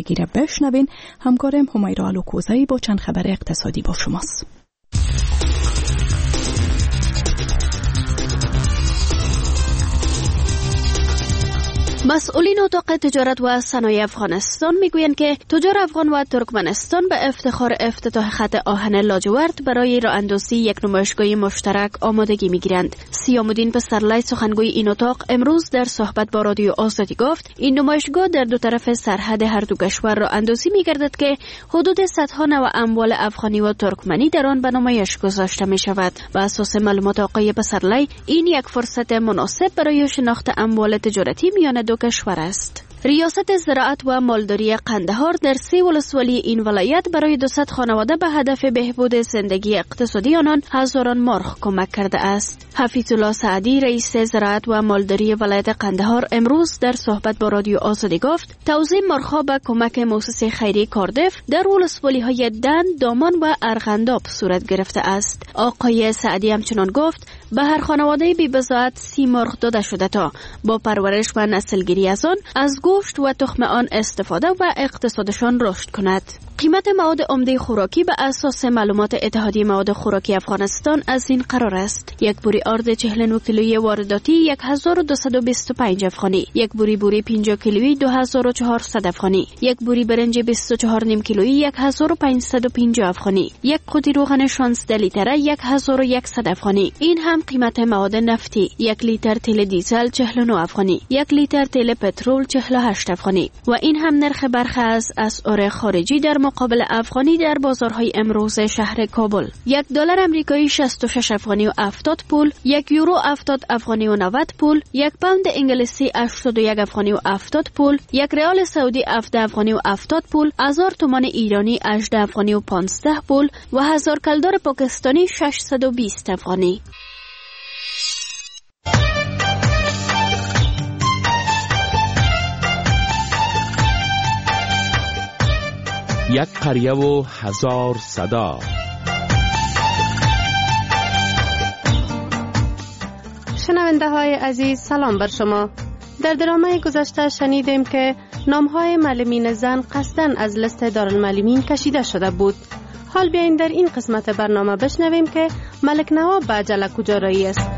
زندگی را بشنوین. همکارم همیرا الوکوزایی با چند خبر اقتصادی با شماست. مسئولین اتاق تجارت و صنایع افغانستان میگویند که تجار افغان و ترکمنستان به افتخار افتتاح خط آهن لاجورد برای راه اندازی یک نمایشگاه مشترک آمادگی میگیرند. سیام‌الدین پسرلی سخنگوی این اتاق امروز در صحبت با رادیو آزادی گفت این نمایشگاه در دو طرف سرحد هر دو کشور راه اندازی میگردد که حدود صدها نوع اموال افغانی و ترکمنی در آن به نمایش گذاشته می شود. بر اساس معلومات آقای پسرلی این یک فرصت مناسب برای شناخت اموال تجارتی میان دو کشور است. ریاست زراعت و مالداری قندهار در 3 ولسوالی این ولایت برای 200 خانواده به هدف بهبود زندگی اقتصادی آنان هزاران مرغ کمک کرده است. حفیظ الله سعدی رئیس زراعت و مالداری ولایت قندهار امروز در صحبت با رادیو آزادی گفت توزیع مرغ‌ها به کمک مؤسسه خیریه کاردف در ولسوالی‌های دن، دامان و ارغنداب صورت گرفته است. آقای سعدی همچنان گفت به هر خانواده بی بضاعت 30 مرغ داده شده تا با پرورش و نسلگیری از آن از گوشت و تخم آن استفاده و اقتصادشان رشد کند. قیمت مواد عمده خوراکی به اساس معلومات اتحادیه مواد خوراکی افغانستان از این قرار است: یک بوری آرد 49 کیلویی وارداتی 1225 افغانی، یک بوری 50 کیلویی 2400 افغانی، یک بوری برنج 24 نیم کیلویی 1550 افغانی، یک قوطی روغن 16 لیتره 1100 افغانی. این هم قیمت مواد نفتی: 1 لیتر تیل دیزل 49 افغانی، 1 لیتر تیل پترول 48 افغانی. و این هم نرخ برخی از اسعار خارجی در مقابل افغانی در بازارهای امروز شهر کابل: $1 آمریکایی 66 افغانی و 70 پول، 1 یورو 70 افغانی و 90 پول، 1 پوند انگلیسی 81 افغانی و 70 پول، 1 ریال سعودی 17 افغانی و 70 پول، 1000 تومان ایرانی 18 افغانی و 15 پول و 1000 کلدار پاکستانی 620 افغانی. یک قریه و 1000 صدا. شنونده های عزیز سلام بر شما. در درامه گذشته شنیدیم که نامهای معلمین زن قصداً از لیست دارالمعلمین کشیده شده بود. حال بیاین در این قسمت برنامه بشنویم که ملک نواب به عجله کجا رایی است.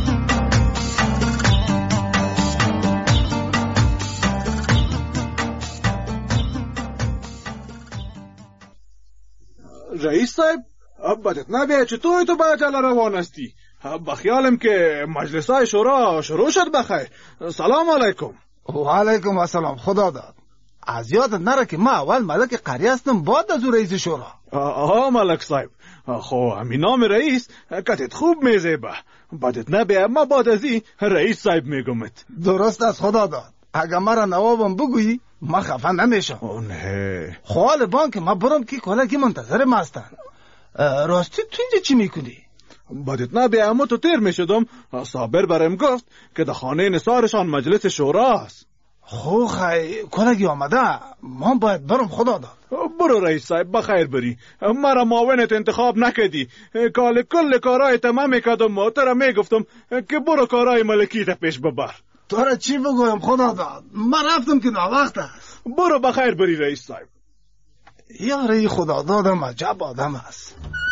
رئیس صاحب بدت نبیه چطوری تو به عجله روان هستی؟ بخیالم که مجلس های شورا شروع شد. بخیر. سلام علیکم. و علیکم السلام. خدا داد از یادت نره که ما اول ملک قریه هستم بعد از رئیس شورا. آها ملک صاحب، خو همین نام رئیس کتت خوب میزیبه. بدت نبیه ما بعد از این رئیس صاحب میگمت. درست از خدا داد. اگه مرا نوابم بگویی ما خفه نمیشم. نه خوال بانک ما برم که کلکی منتظر ما هستن. راستی تو اینجا چی میکنی؟ بدت نبیه اما تو تیر میشدم. صابر برم گفت که در خانه نثارشان مجلس شورا است. خو خی کلکی آمده ما باید برم. خدا داد. برو رئیس صاحب بخیر بری. مرا معاونت انتخاب نکدی. کل کارای تمام کردم و ترا میگفتم که برو کارای ملکی تا پیش ببر. تو را چی بگویم خدا داد؟ من رفتم که ناوقت است. برو بخیر بری رئیس صاحب. یاره خدا دادم عجب آدم است.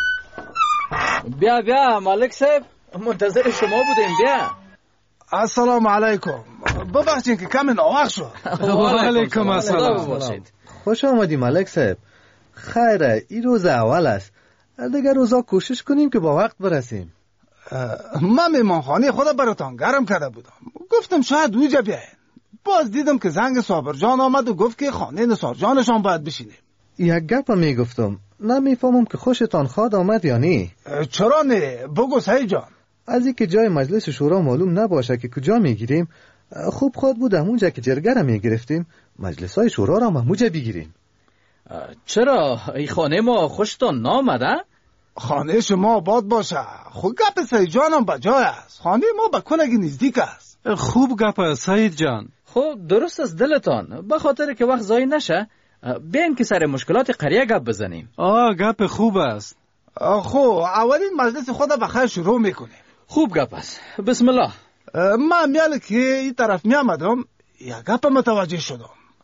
بیا مالک صاحب منتظر شما بودیم. بیا. السلام علیکم. ببخشید که کمی ناوقت شد. و علیکم السلام. خوش آمدی ملک صاحب. خیره این روز اول است. دیگر روزا کوشش کنیم که با وقت برسیم. من میمانخانه خدا براتان گرم کرده بودم. گفتم شاید اونجا بیاین. باز دیدم که زنگ صابر جان آمد و گفت که خانه نثار جانشان باید بشینیم. یک گپ میگفتم نمیفهمم که خوشتان خواد آمد یا نی. چرا نه؟ بگو سعید جان. از اینکه جای مجلس شورا معلوم نباشه که کجا میگیریم، خوب خود بود همونجا که جرگه را میگرفتیم مجلس های شورا را همونجا بگیریم. چرا این خانه ما خوشتان نامده؟ خانه شما آباد باشه. خب گپ سعید جانم بجای است. خانه ما به کنگی نزدیک است. خوب گپ سعید جان. خب درست از دلتان. به خاطر که وقت ضایع نشه بیاین که سر مشکلات قریه گپ بزنیم. گپ خوب است. خب اولین مجلس خود بخیر شروع میکنیم. خوب گپ است. بسم الله. من میاله که این طرف میامدم یک گپ متوجه شدم.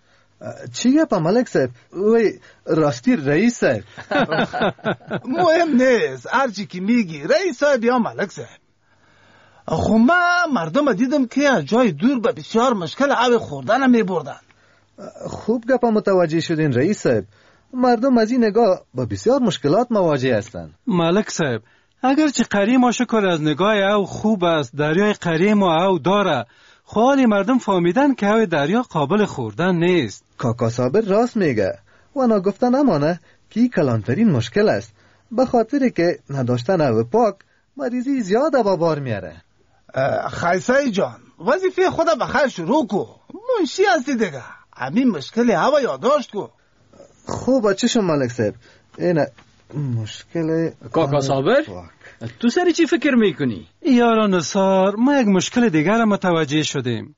چی گپا ملک صاحب؟ وی راستی رئیس صاحب مهم نیست، هرچی که میگی رئیس صاحب یا ملک صاحب. خب من مردم دیدم که از جای دور به بسیار مشکل آب خوردن می بردن. خوب گپا متوجه شدین رئیس صاحب. مردم از این نگاه با بسیار مشکلات مواجه هستند. ملک صاحب، اگرچه قریه ما شکر از نگاه او خوب است، دریای قریه ما او داره، خواهی مردم فهمیدن که او دریا قابل خوردن نیست. کاکا صابر راست میگه و نگفتن امانه که این کلانترین مشکل است، به خاطر که نداشتن او پاک مریضی زیاد با بار میاره. خیسای جان، وظیفه خود بخیر شروع کو، منشی هستی دیگه، همین مشکل هوا یادداشت کو. خوب چشم ملک صاحب، این مشکل کاکا صابر تو سری چی فکر میکنی؟ یاران نصار، ما یک مشکل دیگر را متوجه شدیم.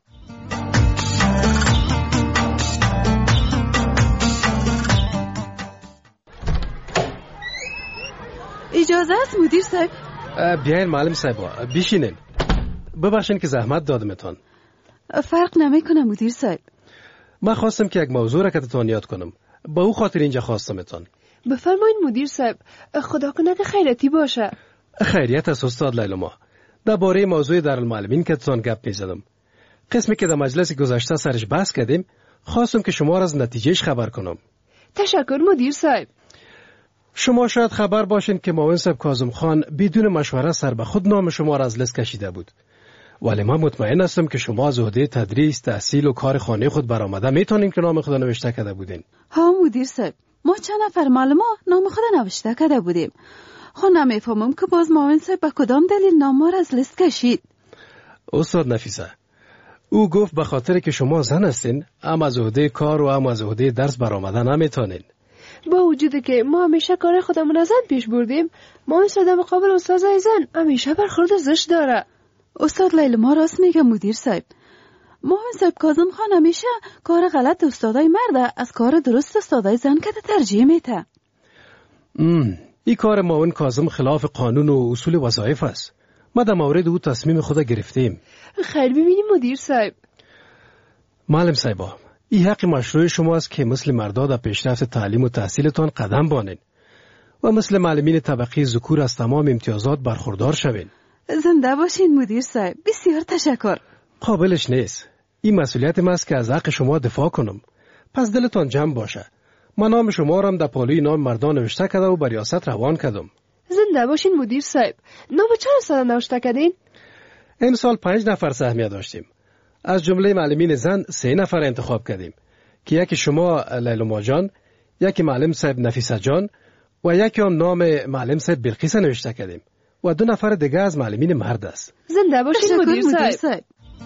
اجازه است مدیر صاحب؟ بیاین معلم صاحبا، بشینین. ببخشین که زحمت دادمتان. فرق نمیکنه مدیر صاحب. من خواستم که یک موضوع را کتتان یاد کنم، با او خاطر اینجا خواستمتان. بفرمایید مدیر صاحب، خدا کنه که خیرتی باشه. خیریت است استاد لیلما. درباره موضوع دارالمعلمین کتتان گپ میزدم. قسمی که در مجلس گذشته سرش بحث کردیم، خواستم که شما را از نتیجهش خبر کنم. تشکر مدیر صاحب. شما شاید خبر باشین که معاون صاحب کاظم خان بدون مشوره سر به خود نام شما را از لیست کشیده بود. ولی من مطمئن هستم که شما از عهده تدریس، تحصیل و کار خانه خود برآمده میتونین که نام خود نوشته کرده بودین. ها مدیر صاحب، ما چند نفر معلما نام خود نوشته کرده بودیم. خب نمیفهمم که باز معاون صاحب به کدام دلیل نام ما را از لیست کشید. استاد نفیسه، او گفت به خاطر که شما زن هستین، هم از عهده کار و هم از عهده درس برآمده نمیتونین. با وجودی که ما همیشه کار خودمون از زن پیش بردیم، معاون صاحب در مقابل استادای زن همیشه برخورد زشت داره. استاد لیلما راست میگه مدیر صاحب. معاون صاحب کاظم خان همیشه کار غلط استادای مرد از کار درست استادای زن که ترجیح میده. این کار معاون کاظم خلاف قانون و اصول وظایف است. ما در مورد او تصمیم خود گرفتیم. خیر ببینیم مدیر صاحب. معلم صاحبا، این حق مشروع شما است که مثل مردا در پیشرفت تعلیم و تحصیلتان قدم بانین و مثل معلمین طبقه ذکور از تمام امتیازات برخوردار شوین. زنده باشین مدیر صاحب، بسیار تشکر. قابلش نیست. این مسئولیت من است که از حق شما دفاع کنم. پس دلتان جمع باشه. من نام شما را هم در پالوی نام مردان نوشته کرده و بر ریاست روان کردم. زنده باشین مدیر صاحب. نام چند سال نوشته کردین؟ این سال 5 نفر سهمیه داشتیم. از جمله معلمین زن 3 نفر انتخاب کردیم که یکی شما لیلما جان، یکی معلم صاحب نفیسه جان و یکی هم نام معلم صاحب بلقیس نوشته کردیم و 2 نفر دیگه از معلمین مرد است. زنده باشین مدیر صاحب.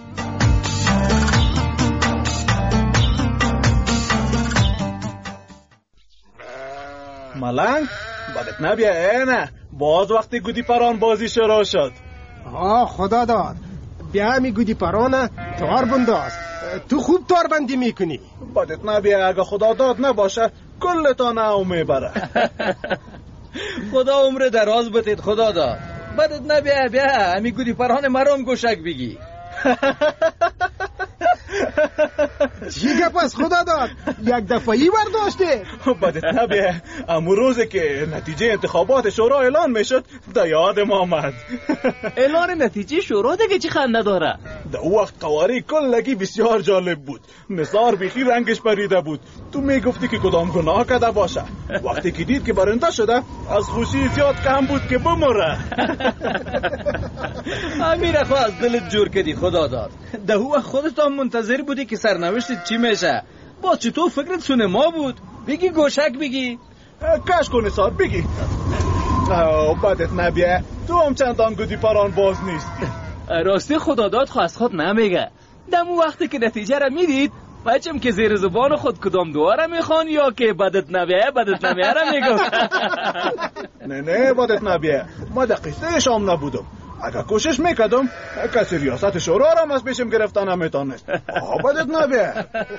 ملنگ بدت نبیه نه، باز وقتی گودی پران بازی شروع شد. خدا داد، بیا همی گودی پرانه تار بنداز. تو خوب تار بندی میکنی. بدت نبیه، اگه خدا داد نباشه کلتان او میبره. خدا عمر دراز بتید خدا داد. بدت نبیه، بیا همی گودی پران مرام گوشک بگی. چی گپ است خدا داد؟ یک دفعی برداشته. بدت نبیه، امو روزه که نتیجه انتخابات شورا اعلان میشد در یادم آمد. اعلان نتیجه شورا دیگه چی خنده داره؟ در وقت قواری کلگی بسیار جالب بود. نثار بیخی رنگش پریده بود. تو میگفتی که کدام گناه کرده باشه. وقتی که دید که برنده شده از خوشی زیاد کم بود که بمره. امیر خو از دلت جور کردی خدا داد. در وقت خودت هم منتظر بودی که سرنوشت چی میشه. باز چطور فکرت سینما بود؟ بگی گوشک بگی. کش کن نثار بگی. بدت نبیه، تو هم چندان گودی پران باز نیستی. راستی خدا داد خو از خود نمیگه. دمو وقتی که نتیجه را میدید بچم که زیر زبان خود کدام دعا را میخوان یا که بدت نبیه را میگم. نه بدت نبیه، ما در قصه شام نبودم. اگر کوشش میکردم کسی ریاست شورا را از پیشم گرفتن نمیتونست. بدت نبیه.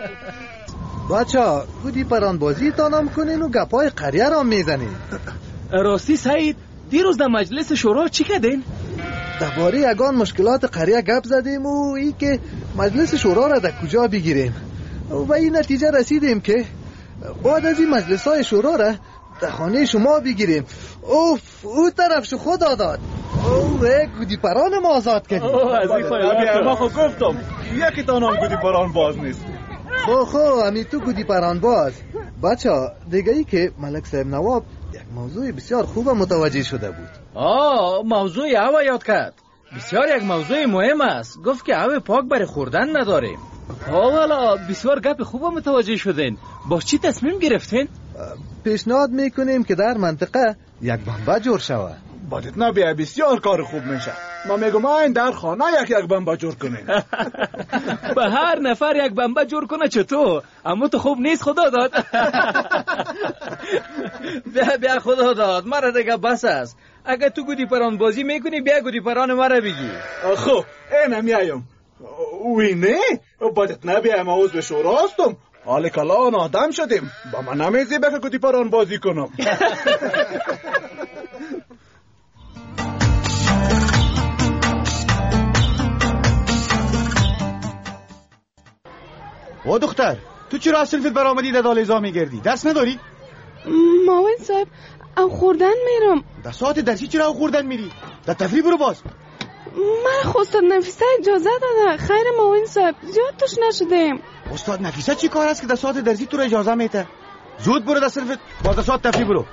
بچه گودی پران بازی تانم کنین و گپای قریه را میزنین. راستی سعید، دیروز در مجلس شورا چی کردین؟ درباره یگان مشکلات قریه گپ زدیم و ای که مجلس شورا را در کجا بگیریم. و این نتیجه رسیدیم که بعد از این مجلس های شورا را در خانه شما بگیریم. اوف، او طرف شو خدا داد. اوه، گودی پران ما آزاد کردیم. از این خواهی ما خود گفتم یکی تانم گودی پران باز نیست. خو همی تو گودی پران باز. بچه ها دیگه ای که ملک صاحب نواب یک موضوع بسیار خوب متوجه شده بود. موضوع او یاد کرد. بسیار یک موضوع مهم است. گفت که او پاک برای خوردن نداریم. والا بسیار گپ خوب متوجه شدین. با چی تصمیم گرفتین؟ پیشنهاد میکنیم که در منطقه یک بمبه جور شود. بادت نبیه بسیار کار خوب میشه. ما میگم این در خانه یک بمبه جور کنیم. به هر نفر یک بمبه جور کنه چطور؟ اما تو خوب نیست خدا داد. بیا خدا داد مرا دیگه بس است. اگه تو گودی پران بازی میکنی بیا گودی پران مرا بگی. خب اینم میایم. وی نه بادت نبیه ما عضو شورا هستم. حال کلان آدم شدیم. با من نمیزی بخه گودی پران بازی کنم. او دختر تو چرا از صنفت برآمدی در دالیزا میگردی؟ درس نداری؟ معاون صاحب او خوردن میرم. در ساعت درسی چرا او خوردن میری؟ در تفریح برو باز. من استاد نفیسه اجازه داده. خیر معاون صاحب زیاد توش نشدیم. استاد نفیسه چی کار است که در ساعت درسی تو را اجازه میده؟ زود برو در صنفت باز در ساعت تفریح برو.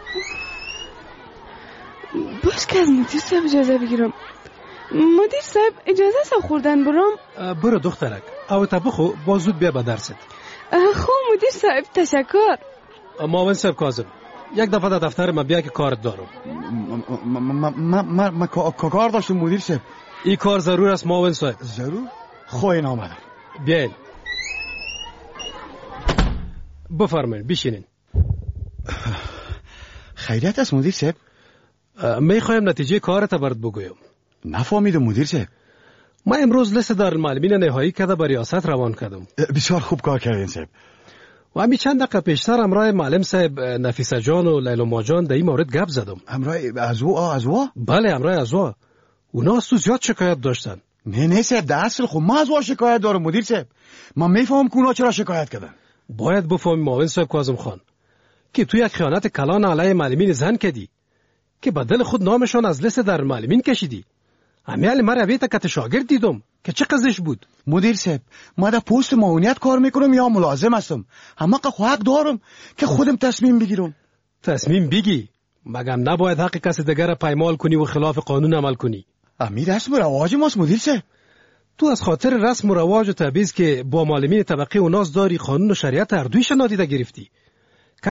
باش که از مدیر صاحب اجازه بگیرم. مدیر صاحب اجازه است خوردن برم؟ برو دخترک او تا بخو باز زود بیا به درست. خب مدیر صاحب تشکر. معاون صاحب کاظم یک دفعه در دفتر ما بیا که کارت دارم. من کار داشتم مدیر صاحب. این کار ضرور است معاون صاحب. ضرور؟ خواهی آمدم. بیاین بفرمایید بشینین. خیریت است مدیر صاحب؟ میخوایم نتیجه کارت برات بگویم. نفهمیدم مدیر صاحب. ما امروز لیست دارالمعلمین نهایی کرده به ریاست روان کردم. بسیار خوب کار کردین صاحب. و همین چند دقیقه پیشتر همراه معلم صاحب نفیسه جان و لیلا جان در این مورد گپ زدم. همراه ازوا؟ بله همراه ازوا. اونا از تو زیاد شکایت داشتن. نه صاحب در اصل خب ما ازوا شکایت دارم مدیر صاحب. من میفهمم که اونا چرا شکایت کردن. باید بفهمی معاون صاحب کاظم خان که تو یک خیانت کلان علیه معلمین زن کردی که بدل خود نامشان از لیست دارالمعلمین کشیدی. امیال مرا بیت کت شاگرد دیدم که چه قضیش بود. مدیر صاحب ما در پست معاونیت کار میکنم یا ملازم هستم. همه حق دارم که خودم تصمیم بگیرم. تصمیم بگی مگم نباید حق کسی دیگر پایمال کنی و خلاف قانون عمل کنی. امیر رسم و رواج ماست مدیر صاحب. تو از خاطر رسم و رواج و تبعیض که با معلمین طبقه و ناز داری قانون و شریعت هر دویش نادیده گرفتی.